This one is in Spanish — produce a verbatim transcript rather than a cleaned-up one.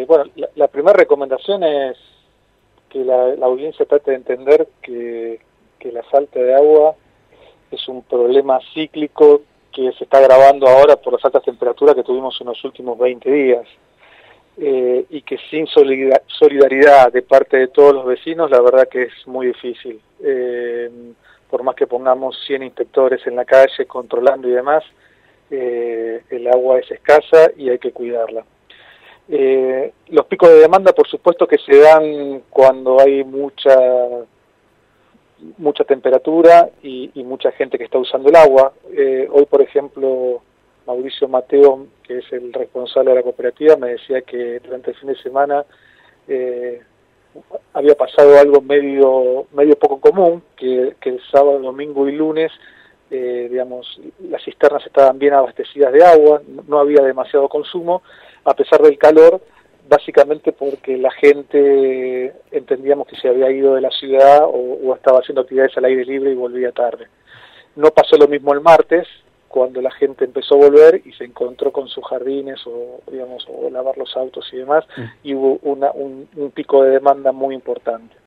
bueno, la, la primera recomendación es que la, la audiencia trate de entender que, que la falta de agua es un problema cíclico que se está agravando ahora por las altas temperaturas que tuvimos en los últimos veinte días. Eh, y que sin solidaridad de parte de todos los vecinos, la verdad que es muy difícil. Eh, por más que pongamos cien inspectores en la calle controlando y demás, eh, el agua es escasa y hay que cuidarla. Eh, los picos de demanda, por supuesto que se dan cuando hay mucha mucha temperatura y, y mucha gente que está usando el agua. Eh, hoy, por ejemplo, Mauricio Mateo, que es el responsable de la cooperativa, me decía que durante el fin de semana eh, había pasado algo medio medio poco común, que, que el sábado, domingo y lunes, eh, digamos, las cisternas estaban bien abastecidas de agua, no había demasiado consumo, a pesar del calor, básicamente porque la gente entendíamos que se había ido de la ciudad o, o estaba haciendo actividades al aire libre y volvía tarde. No pasó lo mismo el martes, cuando la gente empezó a volver y se encontró con sus jardines o, digamos, o lavar los autos y demás, mm. y hubo una, un, un pico de demanda muy importante.